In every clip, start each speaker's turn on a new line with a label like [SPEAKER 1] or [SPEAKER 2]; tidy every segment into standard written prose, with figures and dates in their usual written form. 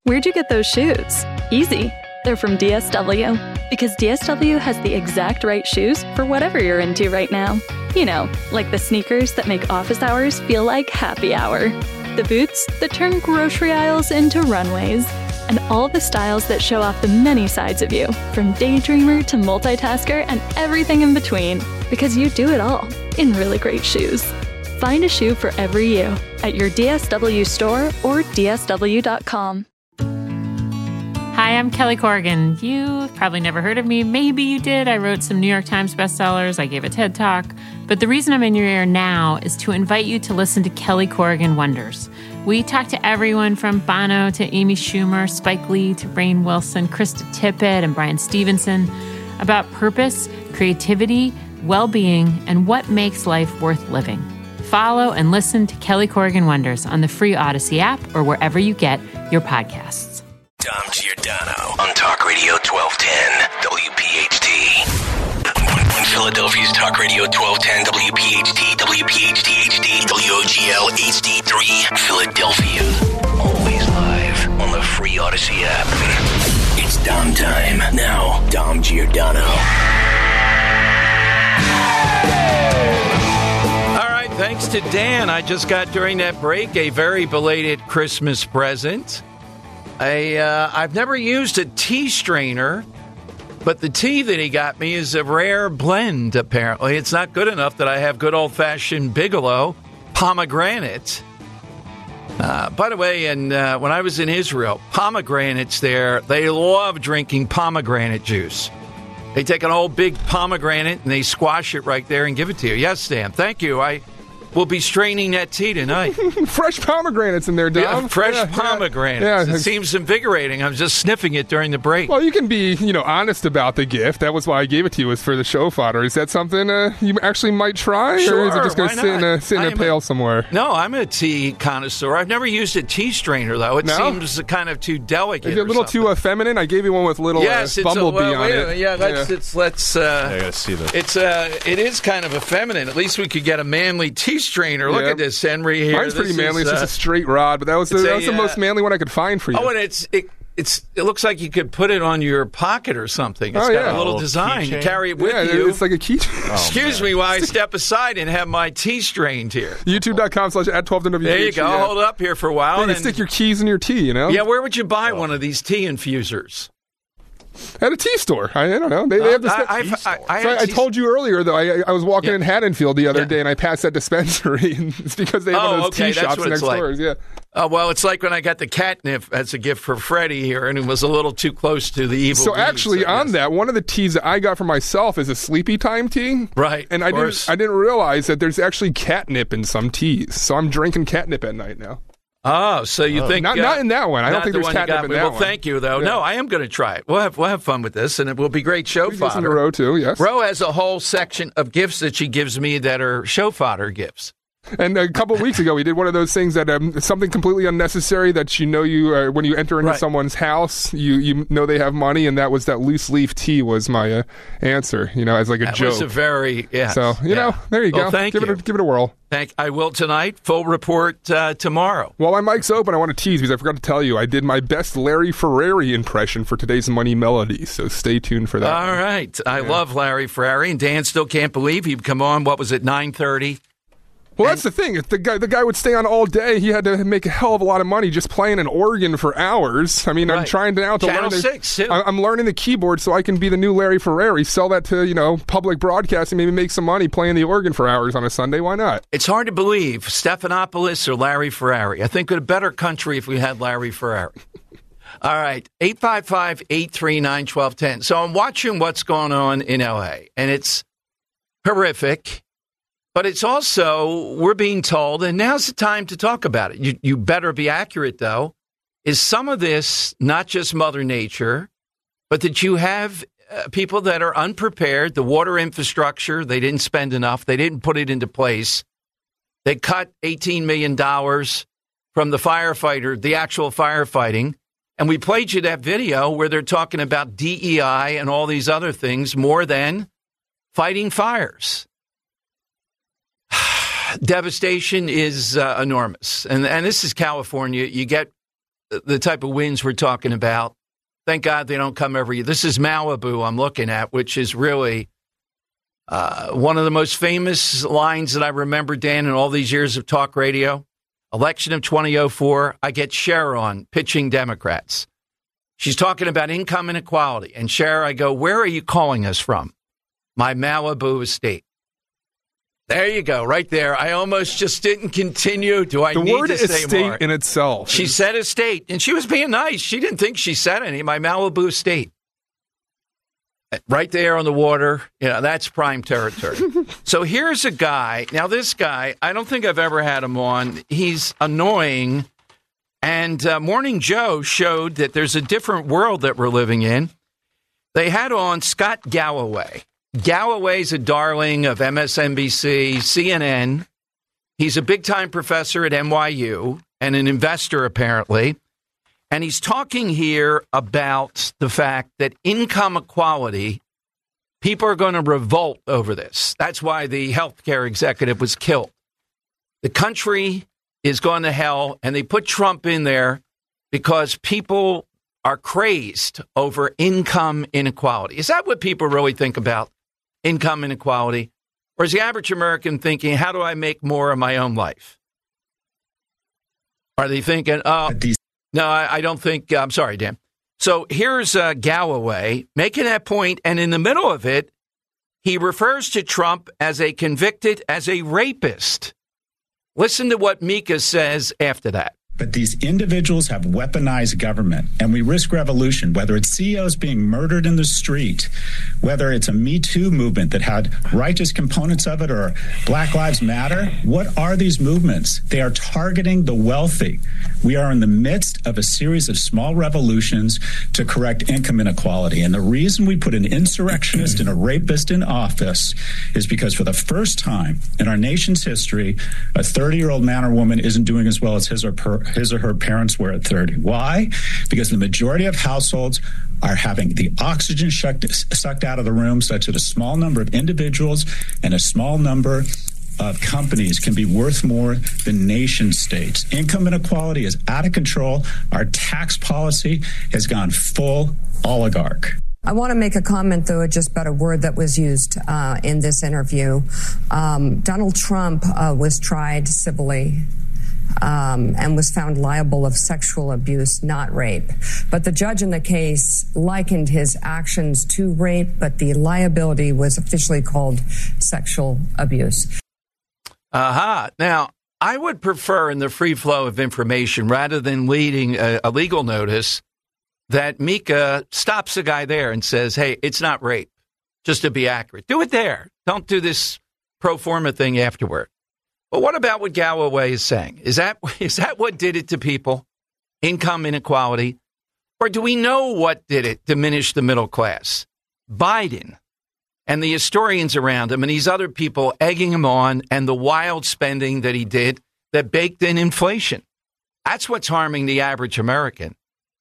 [SPEAKER 1] Where'd you get those shoes? Easy. They're from DSW. Because DSW has the exact right shoes for whatever you're into right now. You know, like the sneakers that make office hours feel like happy hour. The boots that turn grocery aisles into runways. And all the styles that show off the many sides of you, from daydreamer to multitasker and everything in between. Because you do it all in really great shoes. Find a shoe for every you at your DSW store or DSW.com.
[SPEAKER 2] Hi, I'm Kelly Corrigan. You've probably never heard of me. Maybe you did. I wrote some New York Times bestsellers. I gave a TED Talk. But the reason I'm in your ear now is to invite you to listen to Kelly Corrigan Wonders. We talk to everyone from Bono to Amy Schumer, Spike Lee to Rainn Wilson, Krista Tippett, and Brian Stevenson about purpose, creativity, well-being, and what makes life worth living. Follow and listen to Kelly Corrigan Wonders on the free Odyssey app or wherever you get your podcasts.
[SPEAKER 3] Dom Giordano on Talk Radio 1210 WPHT. On Philadelphia's Talk Radio 1210 WPHT, WPHT HD, WOGL HD3, Philadelphia. Always live on the free Odyssey app. It's Dom time. Now, Dom Giordano.
[SPEAKER 4] All right, thanks to Dan. I just got during that break a very belated Christmas present. I've never used a tea strainer, but the tea that he got me is a rare blend, apparently. It's not good enough that I have good old-fashioned Bigelow pomegranate. By the way, when I was in Israel, pomegranates there, they love drinking pomegranate juice. They take an old big pomegranate and they squash it right there and give it to you. Yes, Dan, thank you. I will be straining that tea tonight.
[SPEAKER 5] Fresh pomegranates in there, Dom.
[SPEAKER 4] Yeah, fresh pomegranates.
[SPEAKER 5] Yeah.
[SPEAKER 4] It seems invigorating. I was just sniffing it during the break.
[SPEAKER 5] Well, you can be, honest about the gift. That was why I gave it to you, was for the show fodder. Is that something you actually might try?
[SPEAKER 4] Sure,
[SPEAKER 5] or is it just going to sit in a pail somewhere?
[SPEAKER 4] No, I'm a tea connoisseur. I've never used a tea strainer, though. It seems kind of too delicate.
[SPEAKER 5] Is it a little too feminine? I gave you one with little bumblebee on it.
[SPEAKER 4] Yeah, let's I gotta see this. It is kind of effeminate. At least we could get a manly tea strainer. Look at this, Henry. Here,
[SPEAKER 5] mine's pretty manly. It's just a straight rod, but that was the most manly one I could find for you.
[SPEAKER 4] Oh, and it looks like you could put it on your pocket or something. It's got a little design. You carry it with you.
[SPEAKER 5] It's like a keychain.
[SPEAKER 4] Excuse me while I step aside and have my tea strained here.
[SPEAKER 5] YouTube.com/@12WPHT.
[SPEAKER 4] There you go. Hold up here for a while.
[SPEAKER 5] You can stick your keys in your tea,
[SPEAKER 4] Yeah, where would you buy one of these tea infusers?
[SPEAKER 5] At a tea store. I don't know. They have this. I told you earlier, though, I was walking in Haddonfield the other day, and I passed that dispensary, and it's because they have one of those tea shops next doors. Yeah.
[SPEAKER 4] Well, it's like when I got the catnip as a gift for Freddie here, and it was a little too close to the evil.
[SPEAKER 5] So actually, on that, one of the teas that I got for myself is a sleepy time tea.
[SPEAKER 4] Right.
[SPEAKER 5] And I didn't realize that there's actually catnip in some teas. So I'm drinking catnip at night now.
[SPEAKER 4] Oh, so you think
[SPEAKER 5] not in that one? I don't think there's catnip in that one.
[SPEAKER 4] Well, thank you, though. Yeah. No, I am going to try it. We'll have fun with this, and it will be great show fodder.
[SPEAKER 5] Listen to Ro too. Yes,
[SPEAKER 4] Ro has a whole section of gifts that she gives me that are show fodder gifts.
[SPEAKER 5] And a couple of weeks ago, we did one of those things that something completely unnecessary that you when you enter into someone's house, you know they have money, and that was that loose leaf tea was my answer, as like a joke. That was
[SPEAKER 4] a very,
[SPEAKER 5] So, there you go.
[SPEAKER 4] Thank you.
[SPEAKER 5] Give it a whirl.
[SPEAKER 4] I will tonight. Full report tomorrow.
[SPEAKER 5] While my mic's open, I want to tease because I forgot to tell you, I did my best Larry Ferrari impression for today's Money Melody, so stay tuned for that.
[SPEAKER 4] All right. I love Larry Ferrari, and Dan still can't believe he'd come on, 9:30?
[SPEAKER 5] Well, that's the thing. If the guy would stay on all day, he had to make a hell of a lot of money just playing an organ for hours. I mean, I'm trying now to
[SPEAKER 4] Channel
[SPEAKER 5] learn
[SPEAKER 4] 6, too.
[SPEAKER 5] I'm learning the keyboard so I can be the new Larry Ferrari, sell that to, public broadcasting, maybe make some money playing the organ for hours on a Sunday. Why not?
[SPEAKER 4] It's hard to believe. Stephanopoulos or Larry Ferrari. I think we'd a better country if we had Larry Ferrari. All right, 855-839-1210. So I'm watching what's going on in L.A., and it's horrific. But it's also, we're being told, and now's the time to talk about it. You better be accurate, though. Is some of this not just Mother Nature, but that you have people that are unprepared, the water infrastructure, they didn't spend enough, they didn't put it into place. They cut $18 million from the firefighter, the actual firefighting. And we played you that video where they're talking about DEI and all these other things more than fighting fires. Devastation is enormous. And this is California. You get the type of winds we're talking about. Thank God they don't come every year. This is Malibu I'm looking at, which is really one of the most famous lines that I remember, Dan, in all these years of talk radio. Election of 2004, I get Cher on pitching Democrats. She's talking about income inequality. And Cher, I go, where are you calling us from? My Malibu estate. There you go, right there. I almost just didn't continue. Do I need to say more?
[SPEAKER 5] The word estate in itself.
[SPEAKER 4] She said estate, and she was being nice. She didn't think she said any. My Malibu estate. Right there on the water. That's prime territory. So here's a guy. Now, this guy, I don't think I've ever had him on. He's annoying. And Morning Joe showed that there's a different world that we're living in. They had on Scott Galloway. Galloway's a darling of MSNBC, CNN. He's a big-time professor at NYU and an investor, apparently. And he's talking here about the fact that income equality, people are going to revolt over this. That's why the healthcare executive was killed. The country is going to hell, and they put Trump in there because people are crazed over income inequality. Is that what people really think about? Income inequality? Or is the average American thinking, how do I make more of my own life? Are they thinking, no, I don't think, I'm sorry, Dan. So here's Galloway making that point, and in the middle of it, he refers to Trump as a rapist. Listen to what Mika says after that.
[SPEAKER 6] But these individuals have weaponized government, and we risk revolution, whether it's CEOs being murdered in the street, whether it's a Me Too movement that had righteous components of it, or Black Lives Matter. What are these movements? They are targeting the wealthy. We are in the midst of a series of small revolutions to correct income inequality. And the reason we put an insurrectionist and a rapist in office is because for the first time in our nation's history, a 30-year-old man or woman isn't doing as well as his or her parents were at 30. Why? Because the majority of households are having the oxygen sucked out of the room, such that a small number of individuals and a small number of companies can be worth more than nation states. Income inequality is out of control. Our tax policy has gone full oligarch.
[SPEAKER 7] I want to make a comment, though, just about a word that was used in this interview. Donald Trump was tried civilly and was found liable of sexual abuse, not rape. But the judge in the case likened his actions to rape, but the liability was officially called sexual abuse.
[SPEAKER 4] Now, I would prefer in the free flow of information, rather than leading a legal notice, that Mika stops the guy there and says, hey, it's not rape, just to be accurate. Do it there. Don't do this pro forma thing afterward. But what about what Galloway is saying? Is that what did it to people? Income inequality? Or do we know what did it? Diminish the middle class? Biden and the historians around him and these other people egging him on, and the wild spending that he did that baked in inflation. That's what's harming the average American.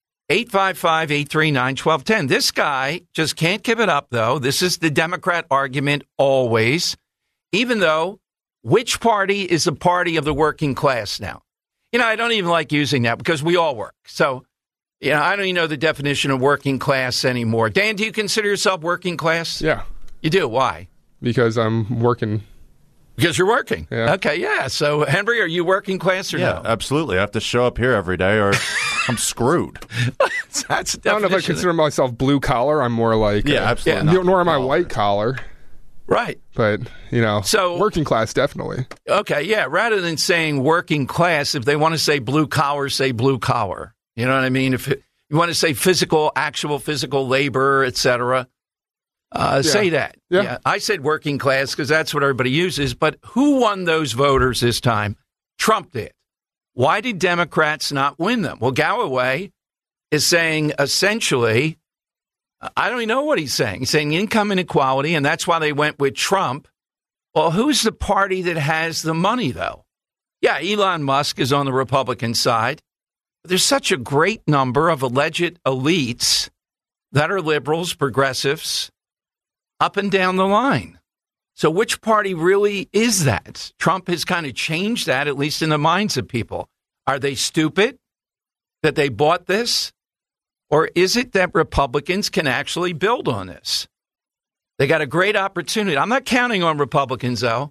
[SPEAKER 4] 855-839-1210. This guy just can't give it up, though. This is the Democrat argument always, even though which party is a party of the working class now? I don't even like using that because we all work. So, I don't even know the definition of working class anymore. Dan, do you consider yourself working class?
[SPEAKER 5] Yeah.
[SPEAKER 4] You do? Why?
[SPEAKER 5] Because I'm working.
[SPEAKER 4] Because you're working?
[SPEAKER 5] Yeah.
[SPEAKER 4] Okay, yeah. So, Henry, are you working class or no?
[SPEAKER 8] Yeah, absolutely. I have to show up here every day or I'm screwed.
[SPEAKER 4] That's the
[SPEAKER 5] I don't know if I consider myself blue collar. I'm more like...
[SPEAKER 8] absolutely.
[SPEAKER 5] Nor am I white collar.
[SPEAKER 4] Right.
[SPEAKER 5] But,
[SPEAKER 4] so
[SPEAKER 5] working class, definitely.
[SPEAKER 4] Okay, yeah. Rather than saying working class, if they want to say blue collar, say blue collar. You know what I mean? If you want to say actual physical labor, et cetera, say that.
[SPEAKER 5] Yeah.
[SPEAKER 4] I said working class because that's what everybody uses. But who won those voters this time? Trump did. Why did Democrats not win them? Well, Galloway is saying essentially, I don't even know what he's saying. He's saying income inequality, and that's why they went with Trump. Well, who's the party that has the money, though? Yeah, Elon Musk is on the Republican side. But there's such a great number of alleged elites that are liberals, progressives, up and down the line. So which party really is that? Trump has kind of changed that, at least in the minds of people. Are they stupid? that they bought this? Or is it that Republicans can actually build on this? They got a great opportunity. I'm not counting on Republicans, though,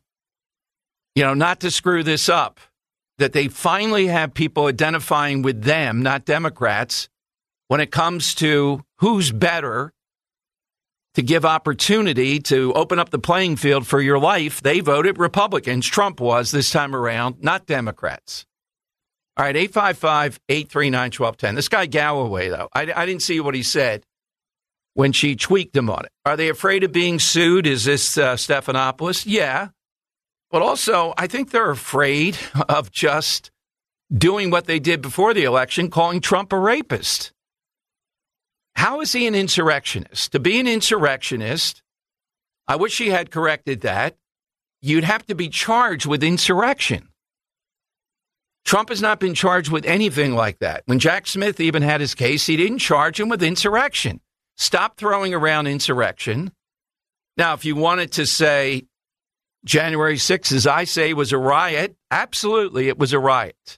[SPEAKER 4] not to screw this up, that they finally have people identifying with them, not Democrats, when it comes to who's better to give opportunity to open up the playing field for your life. They voted Republicans. Trump was this time around, not Democrats. All right, 855-839-1210. This guy Galloway, though, I didn't see what he said when she tweaked him on it. Are they afraid of being sued? Is this Stephanopoulos? Yeah. But also, I think they're afraid of just doing what they did before the election, calling Trump a rapist. How is he an insurrectionist? To be an insurrectionist, I wish he had corrected that, you'd have to be charged with insurrection. Trump has not been charged with anything like that. When Jack Smith even had his case, he didn't charge him with insurrection. Stop throwing around insurrection. Now, if you wanted to say January 6th, as I say, was a riot, absolutely it was a riot.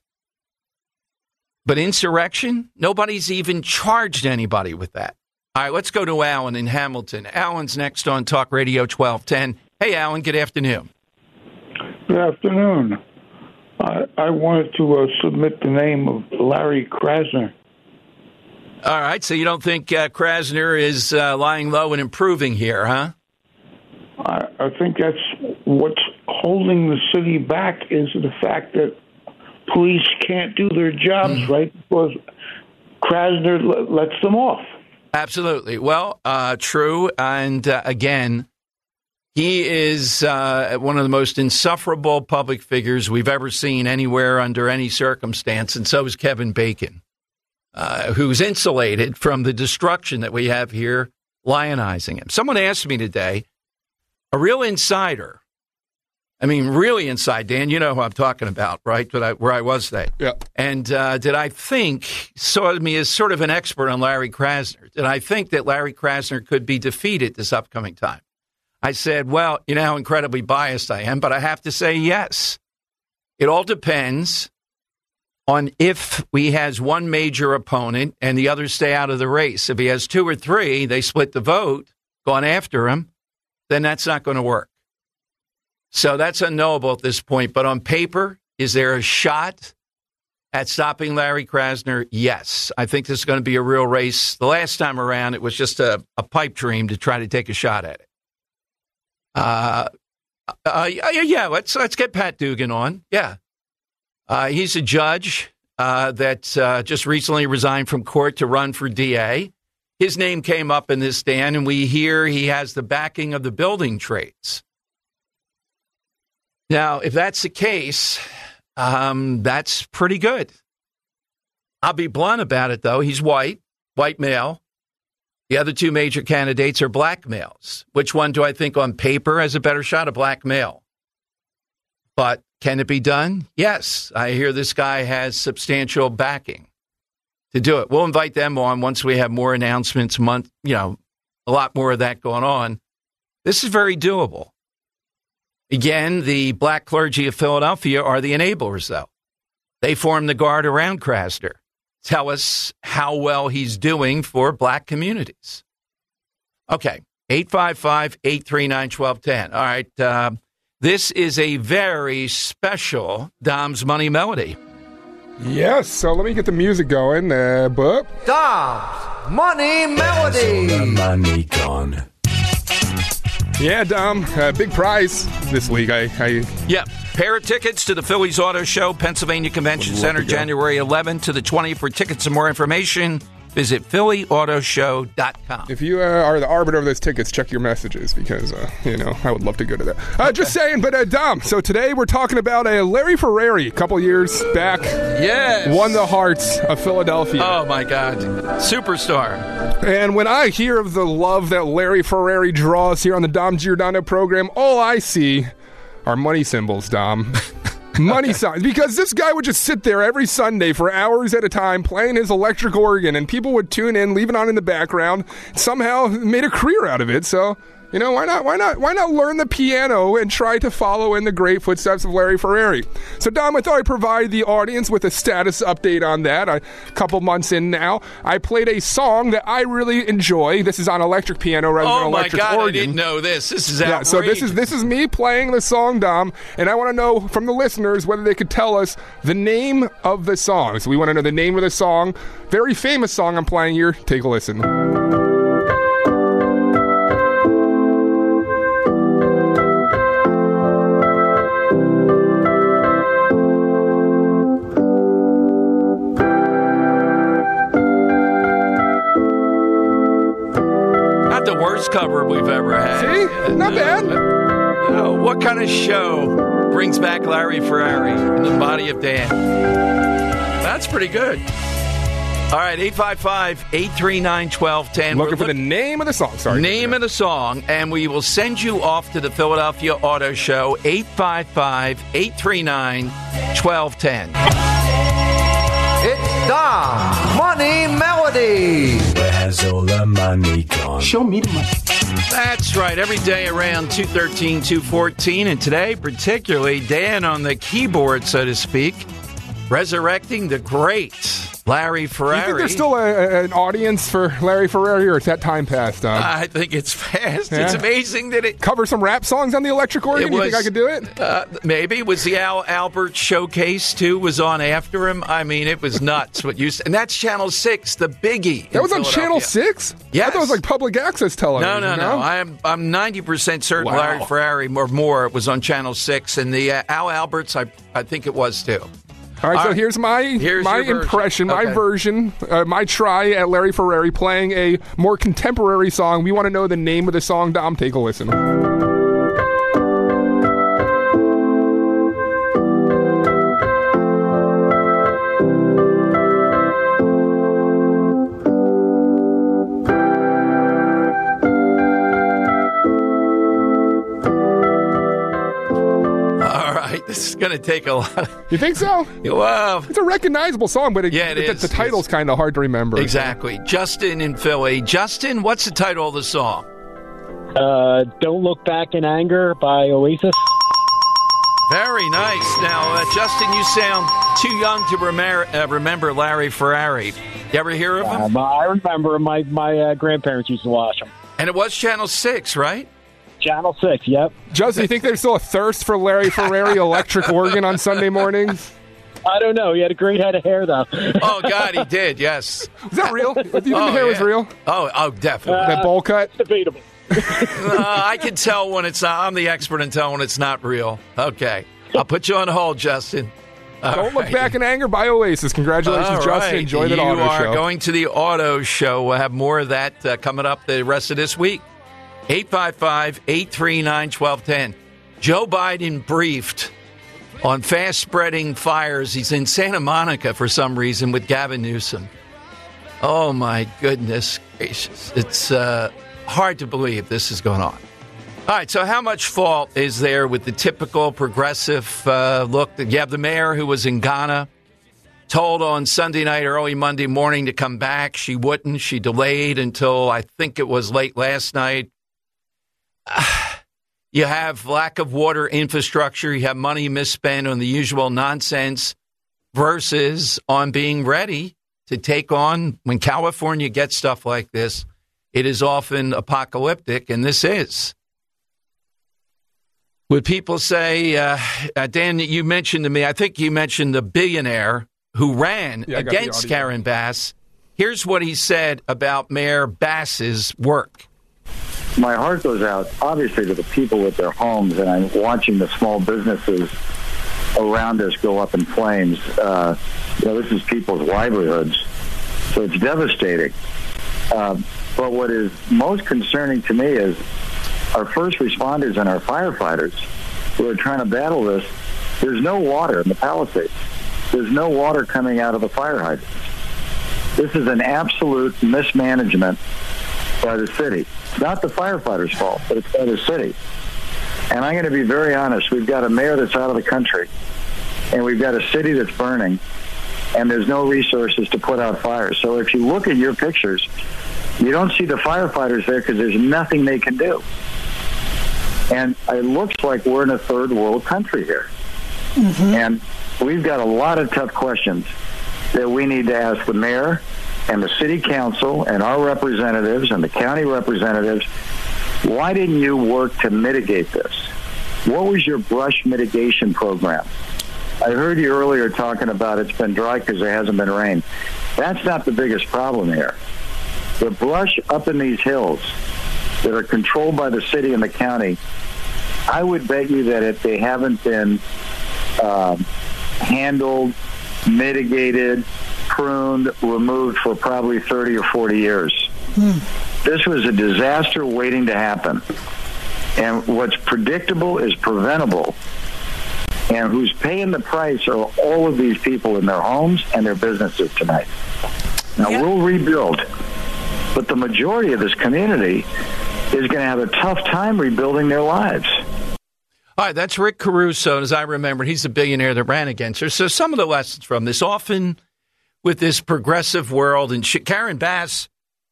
[SPEAKER 4] But insurrection, nobody's even charged anybody with that. All right, let's go to Alan in Hamilton. Alan's next on Talk Radio 1210. Hey, Alan, good afternoon.
[SPEAKER 9] Good afternoon. I wanted to submit the name of Larry Krasner.
[SPEAKER 4] All right, so you don't think Krasner is lying low and improving here, huh?
[SPEAKER 9] I think that's what's holding the city back is the fact that police can't do their jobs right because Krasner lets them off. Absolutely. Well, true. And again, he is one of the most insufferable public figures we've ever seen anywhere under any circumstance. And so is Kevin Bacon, who's insulated from the destruction that we have here, lionizing him. Someone asked me today, a real insider, I mean, really inside, Dan, you know who I'm talking about, right? Where I was today. Yeah. And did I think, saw me as sort of an expert on Larry Krasner, did I think that Larry Krasner could be defeated this upcoming time? I said, well, you know how incredibly biased I am, but I have to say yes. It all depends on if he has one major opponent and the others stay out of the race. If he has two or three, they split the vote, gone after him, then that's not going to work. So that's unknowable at this point. But on paper, is there a shot at stopping Larry Krasner? Yes. I think this is going to be a real race. The last time around, it was just a pipe dream to try to take a shot at it. Yeah, let's get Pat Dugan on. Yeah. He's a judge that just recently resigned from court to run for DA. His name came up in this, Dan, and we hear he has the backing of the building trades. Now, if that's the case, that's pretty good. I'll be blunt about it, though. He's white male. The other two major candidates are black males. Which one do I think on paper has a better shot? A black male. But can it be done? Yes. I hear this guy has substantial backing to do it. We'll invite them on once we have more announcements, a lot more of that going on. This is very doable. Again, the black clergy of Philadelphia are the enablers, though. They form the guard around Krasner. Tell us how well he's doing for black communities. Okay, 855-839-1210. All right, this is a very special Dom's Money Melody.
[SPEAKER 5] Yes, so let me get the music going. Dom's Money Melody.
[SPEAKER 3] The money gone.
[SPEAKER 5] Yeah, Dom, big prize this week.
[SPEAKER 4] Yeah, pair of tickets to the Phillies Auto Show, Pennsylvania Convention Center, January 11th to the 20th. For tickets and more information, visit phillyautoshow.com.
[SPEAKER 5] If you are the arbiter of those tickets, check your messages because, I would love to go to that. Okay. Just saying, but Dom, so today we're talking about Larry Ferrari, a couple years back.
[SPEAKER 4] Yes.
[SPEAKER 5] Won the hearts of Philadelphia.
[SPEAKER 4] Oh, my God. Superstar.
[SPEAKER 5] And when I hear of the love that Larry Ferrari draws here on the Dom Giordano program, all I see are money symbols, Dom. Money signs, because this guy would just sit there every Sunday for hours at a time playing his electric organ, and people would tune in, leave it on in the background, somehow made a career out of it. So You know, why not learn the piano and try to follow in the great footsteps of Larry Ferrari? So, Dom, I thought I'd provide the audience with a status update on that. A couple months in now, I played a song that I really enjoy. This is on electric piano rather than electric organ.
[SPEAKER 4] Oh, my God, I didn't know this. This is outrageous.
[SPEAKER 5] So this is me playing the song, Dom, and I want to know from the listeners whether they could tell us the name of the song. So we want to know the name of the song. Very famous song I'm playing here. Take a listen.
[SPEAKER 4] Not the worst cover we've ever had.
[SPEAKER 5] See? Not bad.
[SPEAKER 4] What kind of show brings back Larry Ferrari in the body of Dan? That's pretty good. All right, 855-839-1210.
[SPEAKER 5] Looking for the name of the song. Sorry.
[SPEAKER 4] Name of the song, and we will send you off to the Philadelphia Auto Show, 855-839-1210.
[SPEAKER 10] It's the Money Melody.
[SPEAKER 3] Where's all the money gone?
[SPEAKER 10] Show me the money.
[SPEAKER 4] That's right, every day around 2:13, 2:14, and today particularly Dan on the keyboard, so to speak, resurrecting the great Larry Ferrari.
[SPEAKER 5] Do you think there's still an audience for Larry Ferrari, or is that time passed, Don?
[SPEAKER 4] I think it's past. Yeah. It's amazing that it...
[SPEAKER 5] Cover some rap songs on the electric organ? You think I could do it?
[SPEAKER 4] Maybe. Was the Al Albert showcase, too, was on after him? I mean, it was nuts. And that's Channel 6, the biggie.
[SPEAKER 5] That was on Channel 6?
[SPEAKER 4] Yes.
[SPEAKER 5] I thought it was like public access television.
[SPEAKER 4] No. I'm 90% certain Larry Ferrari or more was on Channel 6, and the Al Alberts, I think it was, too.
[SPEAKER 5] All right, so here's my impression, my version, my try at Larry Ferrari playing a more contemporary song. We want to know the name of the song. Dom, take a listen.
[SPEAKER 4] This is going to take a lot.
[SPEAKER 5] You think so?
[SPEAKER 4] Well,
[SPEAKER 5] it's a recognizable song, but the title's kind of hard to remember.
[SPEAKER 4] Exactly. Justin in Philly. Justin, what's the title of the song?
[SPEAKER 11] Don't Look Back in Anger by Oasis.
[SPEAKER 4] Very nice. Now, Justin, you sound too young to remember Larry Ferrari. You ever hear of him?
[SPEAKER 11] I remember my grandparents used to watch him.
[SPEAKER 4] And it was Channel 6, right?
[SPEAKER 11] Channel 6, yep.
[SPEAKER 5] Justin, you think there's still a thirst for Larry Ferrari electric organ on Sunday mornings?
[SPEAKER 11] I don't know. He had a great head of hair, though.
[SPEAKER 4] Oh, God, he did, yes.
[SPEAKER 5] Is that real? Do you think the hair was real?
[SPEAKER 4] Oh, definitely.
[SPEAKER 5] That bowl cut?
[SPEAKER 11] Debatable.
[SPEAKER 4] I can tell when it's not. I'm the expert in telling when it's not real. Okay. I'll put you on hold, Justin.
[SPEAKER 5] Don't Look Back in Anger by Oasis. Congratulations, Justin. Enjoy the auto show.
[SPEAKER 4] You are going to the auto show. We'll have more of that coming up the rest of this week. 855-839-1210. Joe Biden briefed on fast-spreading fires. He's in Santa Monica for some reason with Gavin Newsom. Oh, my goodness gracious. It's hard to believe this is going on. All right, so how much fault is there with the typical progressive look? You have the mayor who was in Ghana, told on Sunday night, early Monday morning to come back. She wouldn't. She delayed until I think it was late last night. You have lack of water infrastructure. You have money misspent on the usual nonsense versus on being ready to take on. When California gets stuff like this, it is often apocalyptic, and this is. Would people say, Dan, you mentioned to me, I think you mentioned the billionaire who ran against Karen Bass. Here's what he said about Mayor Bass's work.
[SPEAKER 12] My heart goes out, obviously, to the people with their homes, and I'm watching the small businesses around us go up in flames. This is people's livelihoods, so it's devastating. But what is most concerning to me is our first responders and our firefighters who are trying to battle this. There's no water in the Palisades. There's no water coming out of the fire hydrants. This is an absolute mismanagement by the city. It's not the firefighters' fault, but it's by the city. And I'm going to be very honest. We've got a mayor that's out of the country, and we've got a city that's burning, and there's no resources to put out fires. So if you look at your pictures, you don't see the firefighters there because there's nothing they can do. And it looks like we're in a third world country here. Mm-hmm. And we've got a lot of tough questions that we need to ask the mayor and the city council and our representatives and the county representatives. Why didn't you work to mitigate this? What was your brush mitigation program? I heard you earlier talking about it's been dry because there hasn't been rain. That's not the biggest problem here. The brush up in these hills that are controlled by the city and the county, I would bet you that if they haven't been handled, mitigated, pruned, removed for probably 30 or 40 years. This was a disaster waiting to happen. And what's predictable is preventable. And who's paying the price are all of these people in their homes and their businesses tonight. Now, we'll rebuild, but the majority of this community is going to have a tough time rebuilding their lives.
[SPEAKER 4] All right, that's Rick Caruso. As I remember, he's the billionaire that ran against her. So some of the lessons from this, often with this progressive world, and Karen Bass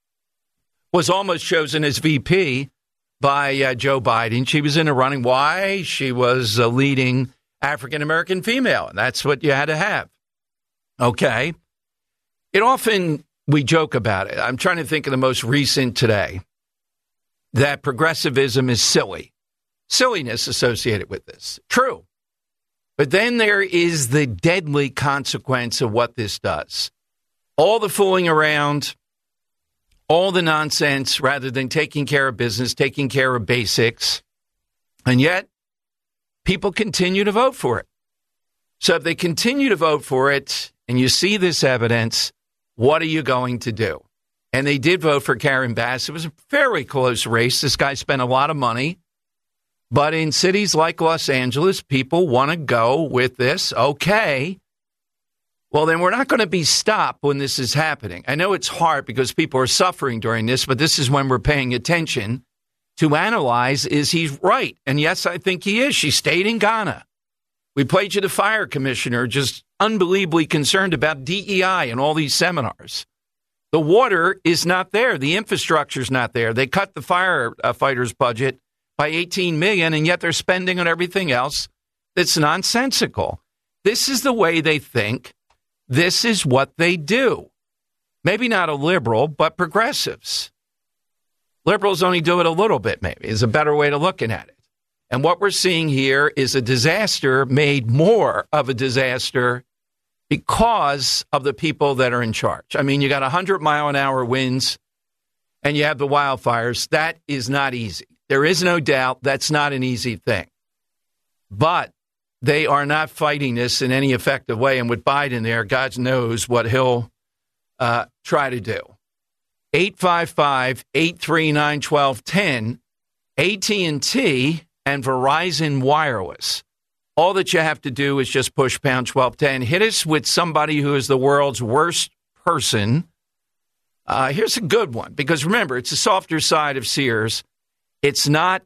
[SPEAKER 4] was almost chosen as VP by Joe Biden. She was in a running. Why? She was a leading African-American female, and that's what you had to have. Okay. It often, we joke about it. I'm trying to think of the most recent today, that progressivism is silly. Silliness associated with this. True. But then there is the deadly consequence of what this does. All the fooling around, all the nonsense, rather than taking care of business, taking care of basics. And yet, people continue to vote for it. So if they continue to vote for it, and you see this evidence, what are you going to do? And they did vote for Karen Bass. It was a very close race. This guy spent a lot of money. But in cities like Los Angeles, people want to go with this. Okay. Well, then we're not going to be stopped when this is happening. I know it's hard because people are suffering during this, but this is when we're paying attention to analyze, is he right? And yes, I think he is. She stayed in Ghana. We played you the fire commissioner, just unbelievably concerned about DEI and all these seminars. The water is not there. The infrastructure is not there. They cut the firefighters' budget by $18 million, and yet they're spending on everything else that's nonsensical. This is the way they think. This is what they do. Maybe not a liberal, but progressives. Liberals only do it a little bit, maybe, is a better way to looking at it. And what we're seeing here is a disaster made more of a disaster because of the people that are in charge. I mean, you got 100-mile-an-hour winds, and you have the wildfires. That is not easy. There is no doubt that's not an easy thing. But they are not fighting this in any effective way. And with Biden there, God knows what he'll try to do. 855-839-1210, AT&T and Verizon Wireless. All that you have to do is just push pound 1210. Hit us with somebody who is the world's worst person. Here's a good one, because remember, it's the softer side of Sears. It's not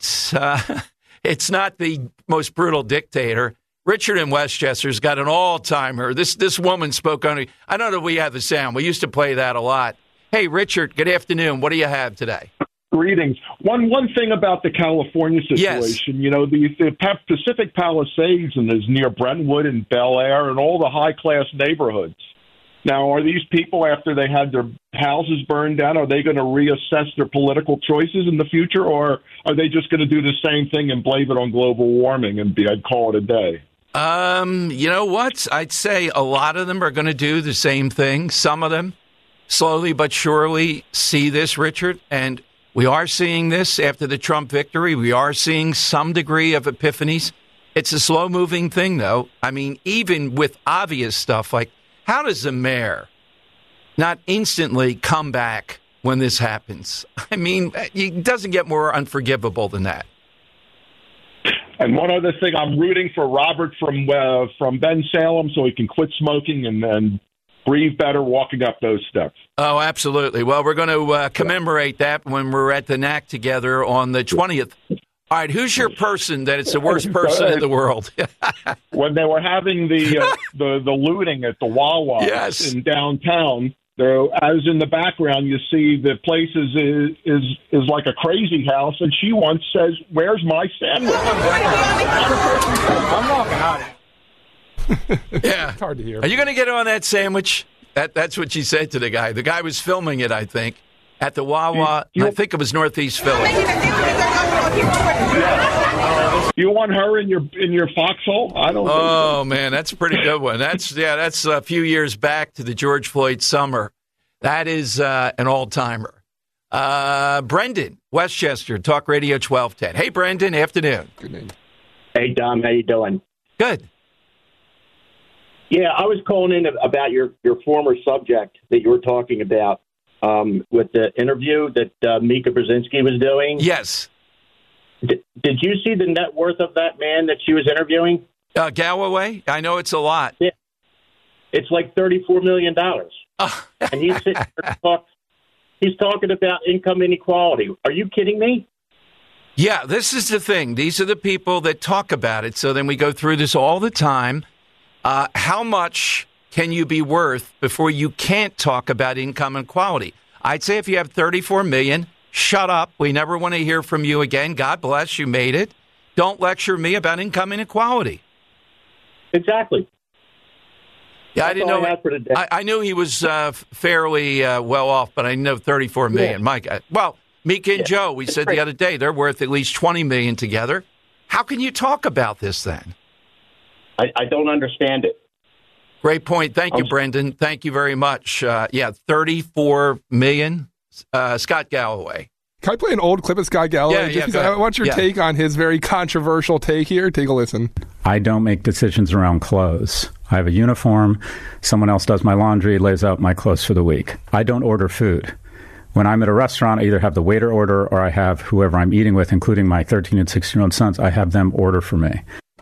[SPEAKER 4] the most brutal dictator. Richard in Westchester's got an all-timer. This woman spoke on it. I don't know if we have the sound. We used to play that a lot. Hey, Richard, good afternoon. What do you have today?
[SPEAKER 13] Greetings. One thing about the California situation, yes. You know, the Pacific Palisades and is near Brentwood and Bel Air and all the high-class neighborhoods. Now, are these people, after they had their houses burned down, are they going to reassess their political choices in the future, or are they just going to do the same thing and blame it on global warming and I'd call it a day?
[SPEAKER 4] You know what? I'd say a lot of them are going to do the same thing. Some of them slowly but surely see this, Richard, and we are seeing this after the Trump victory. We are seeing some degree of epiphanies. It's a slow-moving thing, though. I mean, even with obvious stuff like, how does the mayor not instantly come back when this happens? I mean, it doesn't get more unforgivable than that.
[SPEAKER 13] And one other thing, I'm rooting for Robert from Ben Salem so he can quit smoking and breathe better walking up those steps.
[SPEAKER 4] Oh, absolutely. Well, we're going to commemorate that when we're at the NAC together on the 20th. All right, who's your person that it's the worst person in the world?
[SPEAKER 13] When they were having the looting at the Wawa
[SPEAKER 4] yes.
[SPEAKER 13] in downtown, Though, as in the background, you see the place is like a crazy house, and she once says, "Where's my sandwich?" I'm walking out.
[SPEAKER 4] Yeah,
[SPEAKER 5] it's hard to hear.
[SPEAKER 4] Are you going to get on that sandwich? That's what she said to the guy. The guy was filming it, I think, at the Wawa. I think it was Northeast Philly.
[SPEAKER 13] You want her in your foxhole? I don't.
[SPEAKER 4] Oh man, that's a pretty good one. That's a few years back to the George Floyd summer. That is an all-timer. Brendan, Westchester, Talk Radio 1210. Hey, Brendan, afternoon.
[SPEAKER 5] Good name.
[SPEAKER 14] Hey, Dom, how you doing?
[SPEAKER 4] Good.
[SPEAKER 14] Yeah, I was calling in about your former subject that you were talking about with the interview that Mika Brzezinski was doing.
[SPEAKER 4] Yes.
[SPEAKER 14] Did you see the net worth of that man that she was interviewing?
[SPEAKER 4] Galloway? I know it's a lot.
[SPEAKER 14] Yeah. It's like $34 million. And he's sitting there he's talking about income inequality. Are you kidding me?
[SPEAKER 4] Yeah, this is the thing. These are the people that talk about it. So then we go through this all the time. How much can you be worth before you can't talk about income inequality? I'd say if you have $34 million, shut up. We never want to hear from you again. God bless, you made it. Don't lecture me about income inequality.
[SPEAKER 14] Exactly.
[SPEAKER 4] Yeah, I didn't know. I knew he was fairly well off, but I didn't know $34 million. Yeah. Mike, Mika and Joe, we said the other day, they're worth at least $20 million together. How can you talk about this then?
[SPEAKER 14] I don't understand it.
[SPEAKER 4] Great point. Thank you, Brendan. Thank you very much. $34 million. Scott Galloway.
[SPEAKER 5] Can I play an old clip of Scott Galloway? I want your take on his very controversial take here. Take a listen.
[SPEAKER 15] I don't make decisions around clothes. I have a uniform. Someone else does my laundry, lays out my clothes for the week. I don't order food. When I'm at a restaurant, I either have the waiter order or I have whoever I'm eating with, including my 13 and 16-year-old sons, I have them order for me.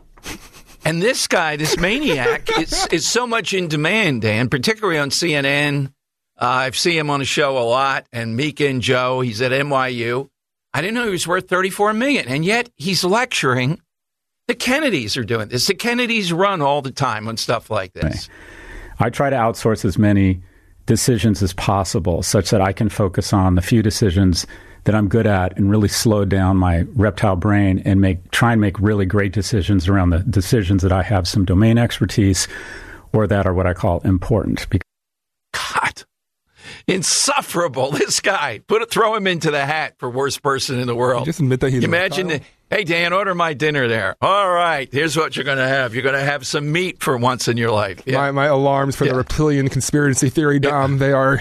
[SPEAKER 4] And this guy, this maniac, is so much in demand, Dan, particularly on CNN. I've seen him on the show a lot, and Mika and Joe, he's at NYU. I didn't know he was worth $34 million, and yet he's lecturing. The Kennedys are doing this. The Kennedys run all the time on stuff like this.
[SPEAKER 15] I try to outsource as many decisions as possible such that I can focus on the few decisions that I'm good at and really slow down my reptile brain and try and make really great decisions around the decisions that I have some domain expertise or that are what I call important.
[SPEAKER 4] God, insufferable, this guy. Throw him into the hat for worst person in the world.
[SPEAKER 5] Just admit that he's
[SPEAKER 4] Imagine, hey, Dan, order my dinner there. All right, here's what you're going to have. You're going to have some meat for once in your life. Yeah.
[SPEAKER 5] My alarms for the reptilian conspiracy theory, Dom, they are...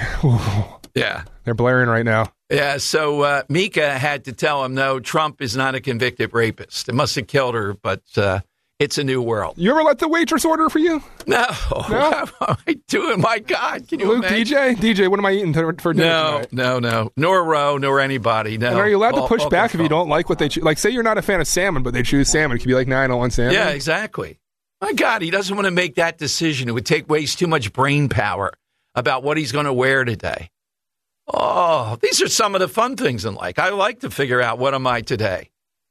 [SPEAKER 5] They're blaring right now.
[SPEAKER 4] Yeah, so Mika had to tell him, no, Trump is not a convicted rapist. It must have killed her, but it's a new world.
[SPEAKER 5] You ever let the waitress order for you?
[SPEAKER 4] No. What am I doing? My God, can you
[SPEAKER 5] Luke,
[SPEAKER 4] imagine?
[SPEAKER 5] DJ, what am I eating for dinner tonight?
[SPEAKER 4] No. Nor Roe, nor anybody, no.
[SPEAKER 5] And are you allowed to push back if you don't like what they choose? Like, say you're not a fan of salmon, but they choose salmon. Can you be like, nah, I don't want salmon?
[SPEAKER 4] Yeah, exactly. My God, he doesn't want to make that decision. It would waste too much brain power about what he's going to wear today. Oh, these are some of the fun things in life. I like to figure out, what am I today?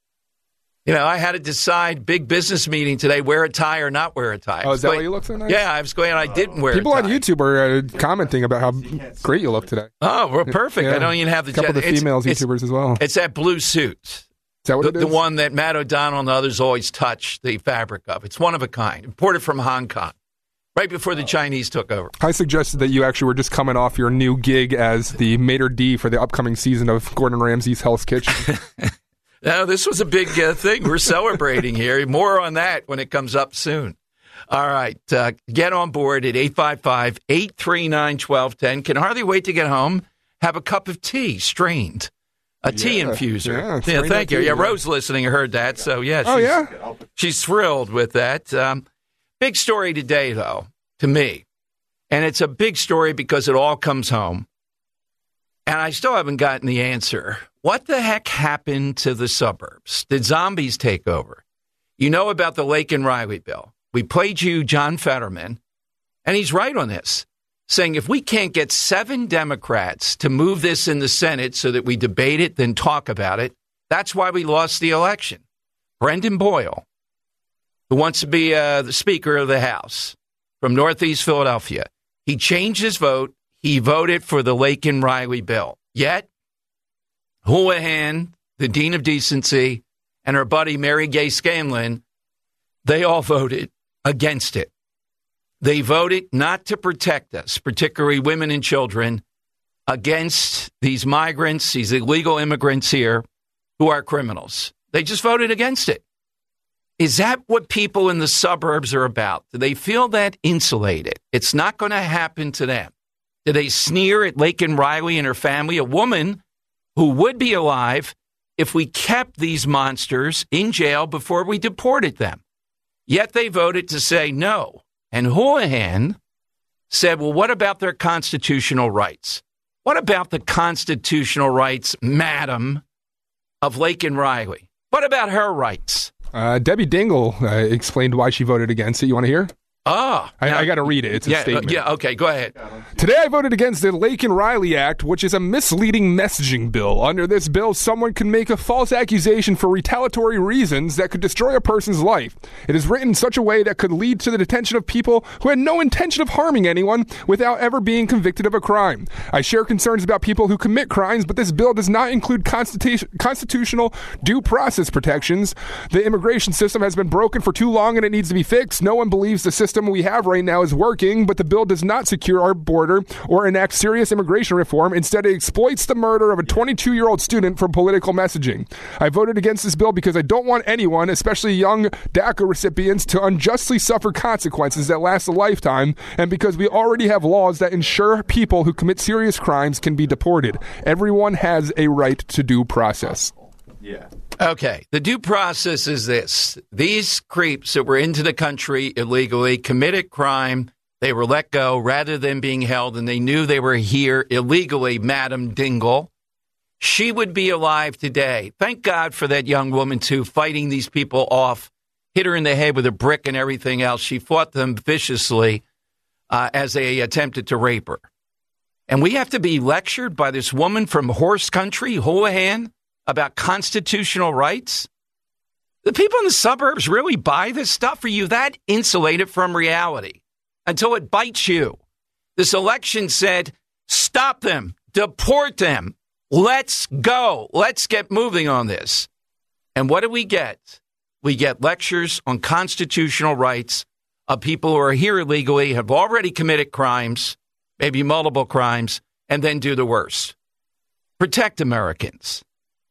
[SPEAKER 4] You know, I had to decide, big business meeting today, wear a tie or not wear a tie.
[SPEAKER 5] Oh, is that why you look so nice?
[SPEAKER 4] Yeah, I was going, I didn't wear a tie.
[SPEAKER 5] People on YouTube are commenting about how great you look today.
[SPEAKER 4] Oh, we're perfect.
[SPEAKER 5] Yeah.
[SPEAKER 4] I don't even have the...
[SPEAKER 5] A couple of the females YouTubers as well.
[SPEAKER 4] It's that blue suit.
[SPEAKER 5] Is that what it is?
[SPEAKER 4] The one that Matt O'Donnell and others always touch the fabric of. It's one of a kind. Imported from Hong Kong. Right before the Chinese took over.
[SPEAKER 5] I suggested that you actually were just coming off your new gig as the maitre d' for the upcoming season of Gordon Ramsay's Hell's Kitchen.
[SPEAKER 4] No, this was a big thing. We're celebrating here. More on that when it comes up soon. All right. Get on board at 855-839-1210. Can hardly wait to get home. Have a cup of tea, strained. A tea infuser. Yeah, thank you. Yeah, Rose listening heard that. So, yeah. She's thrilled with that. Big story today, though, to me. And it's a big story because it all comes home. And I still haven't gotten the answer. What the heck happened to the suburbs? Did zombies take over? You know about the Laken Riley bill. We played you John Fetterman, and he's right on this, saying if we can't get 7 Democrats to move this in the Senate so that we debate it, then talk about it, that's why we lost the election. Brendan Boyle, who wants to be the Speaker of the House from Northeast Philadelphia. He changed his vote. he voted for the Laken Riley bill. Yet, Houlihan, the Dean of Decency, and her buddy Mary Gay Scanlon, they all voted against it. They voted not to protect us, particularly women and children, against these migrants, these illegal immigrants here who are criminals. They just voted against it. Is that what people in the suburbs are about? Do they feel that insulated? It's not going to happen to them. Do they sneer at Laken Riley and her family, a woman who would be alive if we kept these monsters in jail before we deported them? Yet they voted to say no. And Houlihan said, well, what about their constitutional rights? What about the constitutional rights, madam, of Laken Riley? What about her rights?
[SPEAKER 5] Debbie Dingell explained why she voted against it. You want to hear? I got to read it. It's a statement.
[SPEAKER 4] Yeah, okay, go ahead.
[SPEAKER 5] Today I voted against the Laken Riley Act, which is a misleading messaging bill. Under this bill, someone can make a false accusation for retaliatory reasons that could destroy a person's life. It is written in such a way that could lead to the detention of people who had no intention of harming anyone without ever being convicted of a crime. I share concerns about people who commit crimes, but this bill does not include constitutional due process protections. The immigration system has been broken for too long and it needs to be fixed. No one believes the system we have right now is working, but the bill does not secure our border or enact serious immigration reform. Instead, it exploits the murder of a 22-year-old student for political messaging. I voted against this bill because I don't want anyone, especially young DACA recipients, to unjustly suffer consequences that last a lifetime, and because we already have laws that ensure people who commit serious crimes can be deported. Everyone has a right to due process.
[SPEAKER 4] Yeah. Okay, the due process is this. These creeps that were into the country illegally committed crime. They were let go rather than being held, and they knew they were here illegally, Madam Dingell. She would be alive today. Thank God for that young woman, too, fighting these people off, hit her in the head with a brick and everything else. She fought them viciously as they attempted to rape her. And we have to be lectured by this woman from horse country, Houlihan, about constitutional rights? The people in the suburbs really buy this stuff? Are you that insulated from reality until it bites you? This election said, stop them, deport them, let's go, let's get moving on this. And what do we get? We get lectures on constitutional rights of people who are here illegally, have already committed crimes, maybe multiple crimes, and then do the worst. Protect Americans.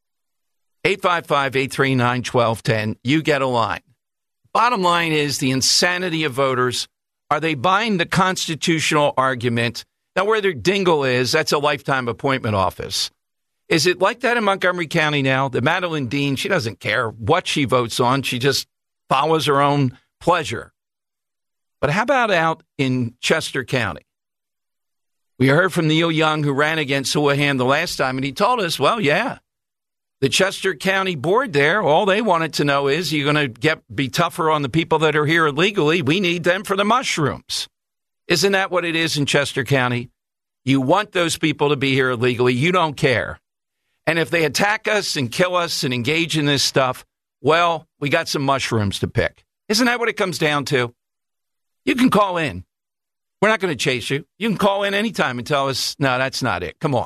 [SPEAKER 4] 855-839-1210. You get a line. Bottom line is the insanity of voters. Are they buying the constitutional argument? Now, where their Dingell is, that's a lifetime appointment office. Is it like that in Montgomery County now? The Madeline Dean, she doesn't care what she votes on. She just follows her own pleasure. But how about out in Chester County? We heard from Neil Young, who ran against Houlihan the last time, and he told us, well, yeah, the Chester County Board there, all they wanted to know is, you're going to be tougher on the people that are here illegally. We need them for the mushrooms. Isn't that what it is in Chester County? You want those people to be here illegally. You don't care. And if they attack us and kill us and engage in this stuff, well, we got some mushrooms to pick. Isn't that what it comes down to? You can call in. We're not going to chase you. You can call in anytime and tell us, no, that's not it. Come on.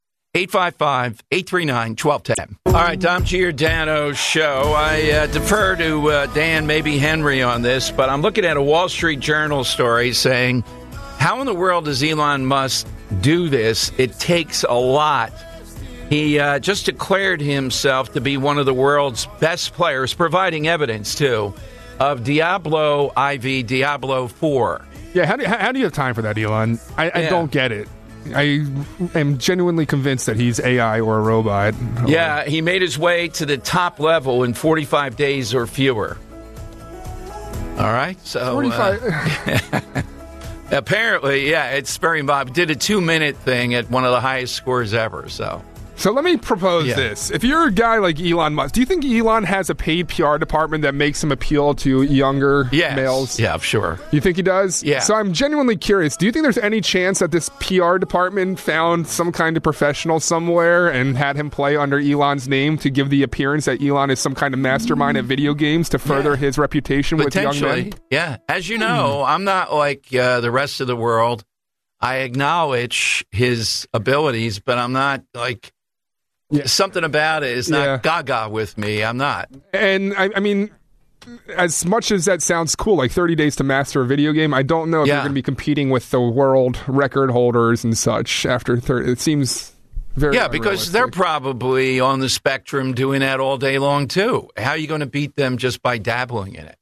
[SPEAKER 4] 855-839-1210. All right, Dom Giordano show. I defer to Dan, maybe Henry on this, but I'm looking at a Wall Street Journal story saying, how in the world does Elon Musk do this? It takes a lot. He just declared himself to be one of the world's best players, providing evidence, too, of Diablo IV, Diablo 4.
[SPEAKER 5] Yeah, how do you have time for that, Elon? I don't get it. I am genuinely convinced that he's AI or a robot.
[SPEAKER 4] Yeah, he made his way to the top level in 45 days or fewer. All right, so
[SPEAKER 5] 45.
[SPEAKER 4] Apparently, yeah, it's very mob. Did a 2-minute thing at one of the highest scores ever. So
[SPEAKER 5] let me propose this. If you're a guy like Elon Musk, do you think Elon has a paid PR department that makes him appeal to younger males?
[SPEAKER 4] Yeah, sure.
[SPEAKER 5] You think he does?
[SPEAKER 4] Yeah.
[SPEAKER 5] So I'm genuinely curious. Do you think there's any chance that this PR department found some kind of professional somewhere and had him play under Elon's name to give the appearance that Elon is some kind of mastermind at video games to further his reputation with young men?
[SPEAKER 4] Yeah. As you know, I'm not like the rest of the world. I acknowledge his abilities, but I'm not like something about it is not gaga with me. I'm not.
[SPEAKER 5] And I mean, as much as that sounds cool, like 30 days to master a video game, I don't know if you're going to be competing with the world record holders and such after 30. It seems very
[SPEAKER 4] because they're probably on the spectrum doing that all day long too. How are you going to beat them just by dabbling in it?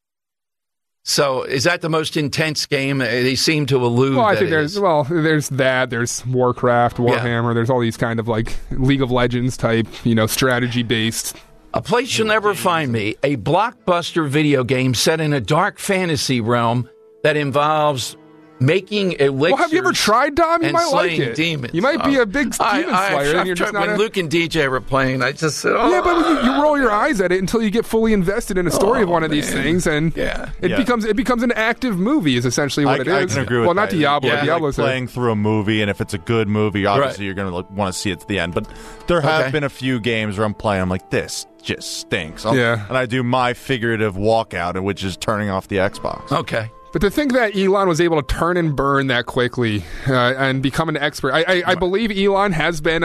[SPEAKER 4] So is that the most intense game? They seem to allude.
[SPEAKER 5] Well, I think there's that. There's Warcraft, Warhammer. There's all these kind of like League of Legends type, strategy based.
[SPEAKER 4] A place you'll never find me, a blockbuster video game set in a dark fantasy realm that involves making elixirs.
[SPEAKER 5] Well, have you ever tried, Dom? You might like it.
[SPEAKER 4] Demons.
[SPEAKER 5] You might be a big demon slayer. And you're just not
[SPEAKER 4] when Luke and DJ were playing, I just said,
[SPEAKER 5] yeah, but you roll your eyes at it until you get fully invested in a story of one of these things, and it becomes an active movie. Is essentially what it is.
[SPEAKER 8] I can agree with that.
[SPEAKER 5] Not Diablo. Diablo's
[SPEAKER 8] playing through a movie, and if it's a good movie, obviously you're going to want to see it to the end. But there have been a few games where I'm playing, I'm like, this just stinks. And I do my figurative walkout, which is turning off the Xbox.
[SPEAKER 4] Okay.
[SPEAKER 5] But to think that Elon was able to turn and burn that quickly and become an expert, I believe Elon has been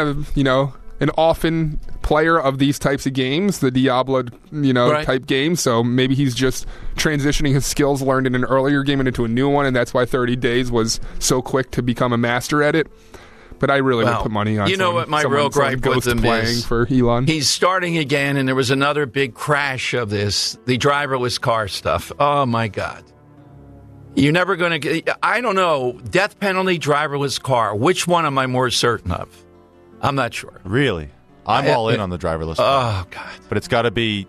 [SPEAKER 5] an often player of these types of games, the Diablo type games. So maybe he's just transitioning his skills learned in an earlier game into a new one, and that's why 30 days was so quick to become a master at it. But I really would put money on.
[SPEAKER 4] You know what my real gripe with him is?
[SPEAKER 5] For Elon,
[SPEAKER 4] he's starting again, and there was another big crash of the driverless car stuff. Oh my God. You're never going to get, I don't know, death penalty, driverless car. Which one am I more certain of? I'm not sure.
[SPEAKER 8] Really? I'm all in on the driverless car.
[SPEAKER 4] Oh, God.
[SPEAKER 8] But it's got to be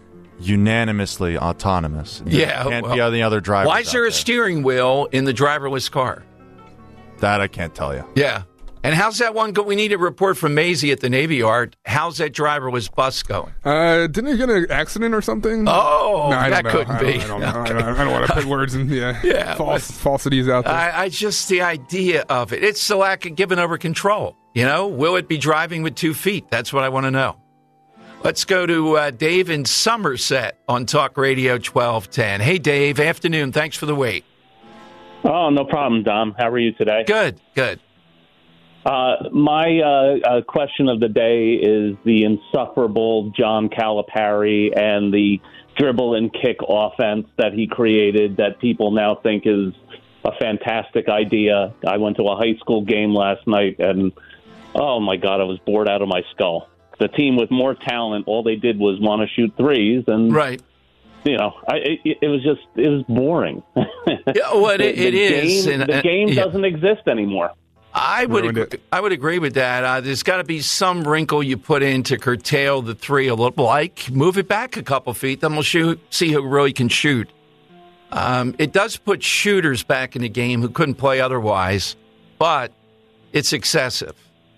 [SPEAKER 8] unanimously autonomous.
[SPEAKER 4] Yeah.
[SPEAKER 8] Can't be any other driver.
[SPEAKER 4] Why is there a steering wheel in the driverless car?
[SPEAKER 8] That I can't tell you.
[SPEAKER 4] Yeah. And how's that one go? We need a report from Maisie at the Navy Yard. How's that driverless bus going?
[SPEAKER 5] Didn't he get an accident or something?
[SPEAKER 4] Oh,
[SPEAKER 5] no,
[SPEAKER 4] that couldn't be.
[SPEAKER 5] I don't know. I don't want to put words in falsities out there.
[SPEAKER 4] I just, the idea of it, it's the lack of giving over control. Will it be driving with 2 feet? That's what I want to know. Let's go to Dave in Somerset on Talk Radio 1210. Hey, Dave. Afternoon. Thanks for the wait.
[SPEAKER 16] Oh, no problem, Dom. How are you today?
[SPEAKER 4] Good.
[SPEAKER 16] My question of the day is the insufferable John Calipari and the dribble and kick offense that he created that people now think is a fantastic idea. I went to a high school game last night, and oh, my God, I was bored out of my skull. The team with more talent, all they did was want to shoot threes, and it was boring.
[SPEAKER 4] Yeah, well, it is.
[SPEAKER 16] The game doesn't exist anymore.
[SPEAKER 4] I would agree with that. There's got to be some wrinkle you put in to curtail the three a little. Like move it back a couple feet, then we'll see who really can shoot. It does put shooters back in the game who couldn't play otherwise, but it's excessive.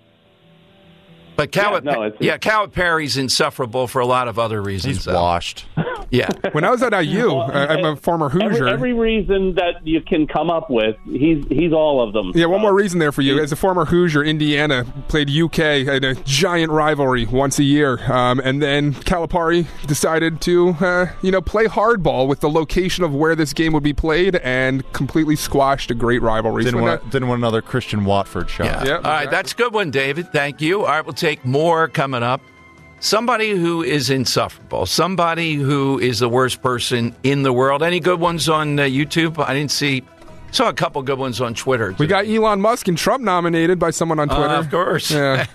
[SPEAKER 4] But Calipari's insufferable for a lot of other reasons.
[SPEAKER 8] He's washed.
[SPEAKER 4] Yeah.
[SPEAKER 5] When I was at IU, I'm a former Hoosier.
[SPEAKER 16] Every reason that you can come up with, he's all of them.
[SPEAKER 5] Yeah, one more reason there for you. As a former Hoosier, Indiana played UK in a giant rivalry once a year. And then Calipari decided to, play hardball with the location of where this game would be played and completely squashed a great rivalry.
[SPEAKER 8] Didn't want another Christian Watford shot.
[SPEAKER 4] Yeah. All right, that's a good one, David. Thank you. All right, we'll take more coming up. Somebody who is insufferable. Somebody who is the worst person in the world. Any good ones on YouTube? I didn't see. Saw a couple good ones on Twitter.
[SPEAKER 5] We got Elon Musk and Trump nominated by someone on Twitter.
[SPEAKER 4] Of course.
[SPEAKER 5] Yeah.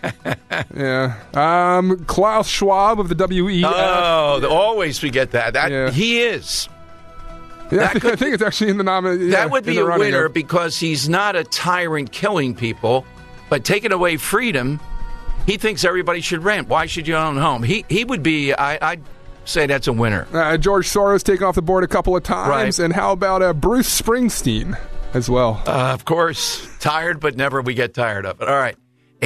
[SPEAKER 5] Yeah. Klaus Schwab of the WEF.
[SPEAKER 4] Oh, always forget that. He is.
[SPEAKER 5] Yeah, I think it's actually in the nomination.
[SPEAKER 4] That would be a winner because he's not a tyrant killing people, but taking away freedom. He thinks everybody should rent. Why should you own a home? He would be, I'd say that's a winner.
[SPEAKER 5] George Soros taken off the board a couple of times.
[SPEAKER 4] Right.
[SPEAKER 5] And how about Bruce Springsteen as well?
[SPEAKER 4] Of course. Tired, but never we get tired of it. All right.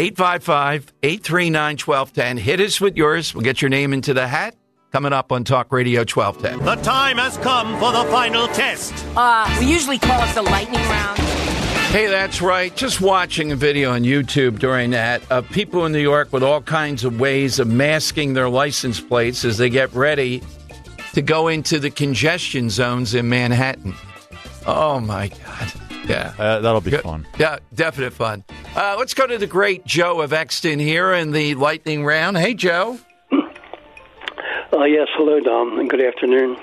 [SPEAKER 4] 855-839-1210. Hit us with yours. We'll get your name into the hat. Coming up on Talk Radio 1210.
[SPEAKER 3] The time has come for the final test.
[SPEAKER 17] We usually call it the lightning round.
[SPEAKER 4] Hey, that's right. Just watching a video on YouTube during that of people in New York with all kinds of ways of masking their license plates as they get ready to go into the congestion zones in Manhattan. Oh, my God. Yeah.
[SPEAKER 8] That'll be fun.
[SPEAKER 4] Yeah, definite fun. Let's go to the great Joe of Exton here in the lightning round. Hey, Joe.
[SPEAKER 18] Yes, hello, Dom, and good afternoon.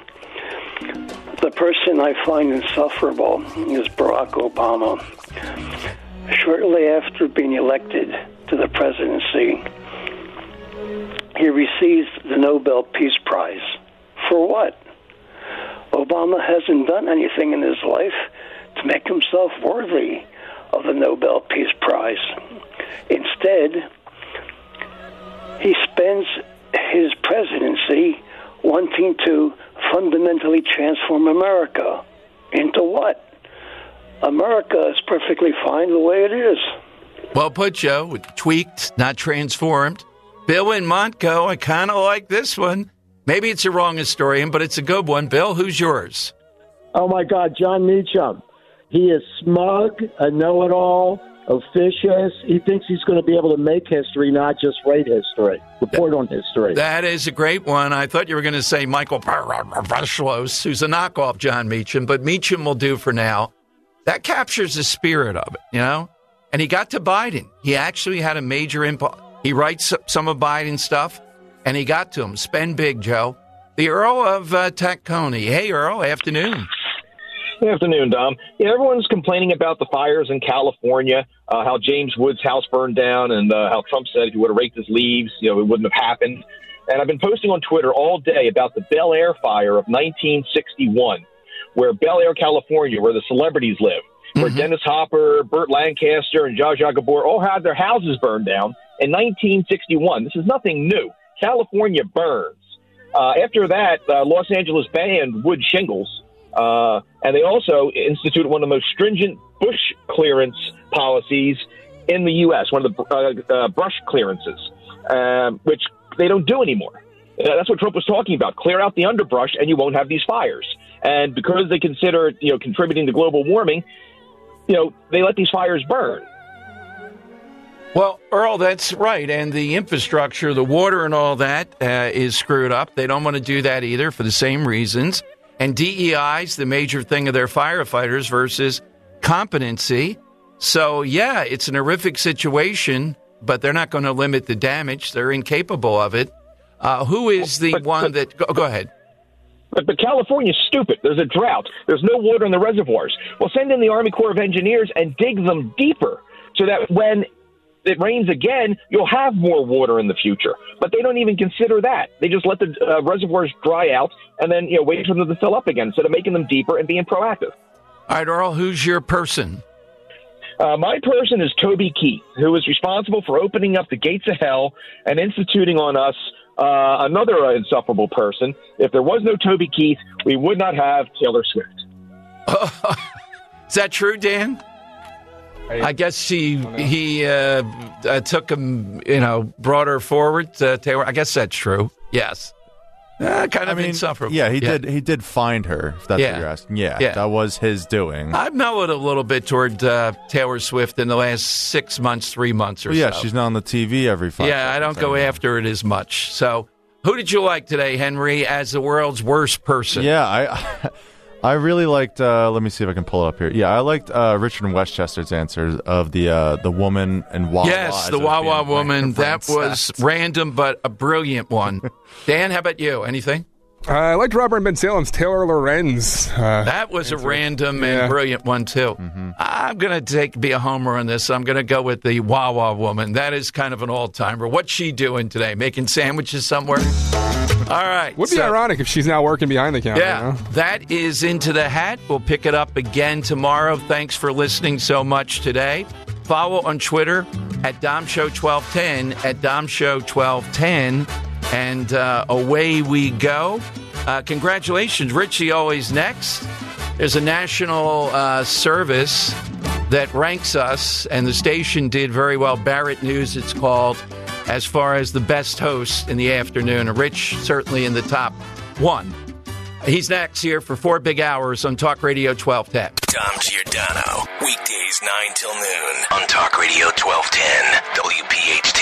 [SPEAKER 18] The person I find insufferable is Barack Obama. Shortly after being elected to the presidency, he receives the Nobel Peace Prize. For what? Obama hasn't done anything in his life to make himself worthy of the Nobel Peace Prize. Instead, he spends his presidency wanting to fundamentally transform America. Into what? America is perfectly fine the way it is.
[SPEAKER 4] Well put, Joe. Tweaked, not transformed. Bill in Montco, I kind of like this one. Maybe it's a wrong historian, but it's a good one. Bill, who's yours?
[SPEAKER 11] Oh, my God, John Meacham. He is smug, a know-it-all, officious. He thinks he's going to be able to make history, not just write history, report on history.
[SPEAKER 4] That is a great one. I thought you were going to say Michael Pavlos, who's a knockoff John Meacham, but Meacham will do for now. That captures the spirit of it, you know? And he got to Biden. He actually had a major impact. He writes some of Biden's stuff, and he got to him. Spend big, Joe. The Earl of Tacony. Hey, Earl, afternoon.
[SPEAKER 19] Good afternoon, Dom. Yeah, everyone's complaining about the fires in California, how James Woods' house burned down, and how Trump said if he would have raked his leaves, it wouldn't have happened. And I've been posting on Twitter all day about the Bel Air fire of 1961, where Bel Air, California, where the celebrities live, where Dennis Hopper, Burt Lancaster, and Zsa Zsa Gabor all had their houses burned down in 1961. This is nothing new. California burns. After that, Los Angeles banned wood shingles. And they also instituted one of the most stringent bush clearance policies in the U.S., one of the brush clearances, which they don't do anymore. That's what Trump was talking about. Clear out the underbrush and you won't have these fires. And because they consider, contributing to global warming, they let these fires burn.
[SPEAKER 4] Well, Earl, that's right. And the infrastructure, the water and all that is screwed up. They don't want to do that either for the same reasons. And DEI's the major thing of their firefighters versus competency. So, yeah, it's an horrific situation, but they're not going to limit the damage. They're incapable of it. Who is the one that... Go ahead.
[SPEAKER 19] But California's stupid. There's a drought. There's no water in the reservoirs. Well, send in the Army Corps of Engineers and dig them deeper so that when it rains again, you'll have more water in the future. But they don't even consider that. They just let the reservoirs dry out and then wait for them to fill up again instead of making them deeper and being proactive.
[SPEAKER 4] All right, Earl, who's your person?
[SPEAKER 19] My person is Toby Keith, who is responsible for opening up the gates of hell and instituting on us another insufferable person. If there was no Toby Keith, we would not have Taylor Swift.
[SPEAKER 4] Is that true, Dan? I guess he took him, brought her forward. Taylor. I guess that's true. Yes. Insufferable.
[SPEAKER 8] Yeah, he did find her, if that's what you're asking. Yeah, that was his doing.
[SPEAKER 4] I've mellowed a little bit toward Taylor Swift in the last 6 months, 3 months or so.
[SPEAKER 8] Yeah, she's not on the TV every 5 seconds.
[SPEAKER 4] Yeah, I don't go after it as much. So who did you like today, Henry, as the world's worst person?
[SPEAKER 8] Yeah, I really liked, let me see if I can pull it up here. Yeah, I liked Richard and Westchester's answers of the woman and Wawa.
[SPEAKER 4] Yes, the Wawa woman. That was random, but a brilliant one. Dan, how about you? Anything?
[SPEAKER 5] I liked Robert Ben Salem's Taylor Lorenz.
[SPEAKER 4] That was a random and brilliant one, too. Mm-hmm. I'm going to be a homer on this. I'm going to go with the Wawa woman. That is kind of an all-timer. What's she doing today? Making sandwiches somewhere? All right.
[SPEAKER 5] Would be ironic if she's now working behind the counter.
[SPEAKER 4] Yeah, that is Into the Hat. We'll pick it up again tomorrow. Thanks for listening so much today. Follow on Twitter at DomShow1210, at DomShow1210. And away we go. Congratulations, Richie, always next. There's a national service that ranks us, and the station did very well. Barrett News, it's called, as far as the best host in the afternoon. And Rich, certainly in the top one. He's next here for 4 big hours on Talk Radio 1210.
[SPEAKER 3] Dom Giordano, weekdays 9 till noon on Talk Radio 1210, WPHT.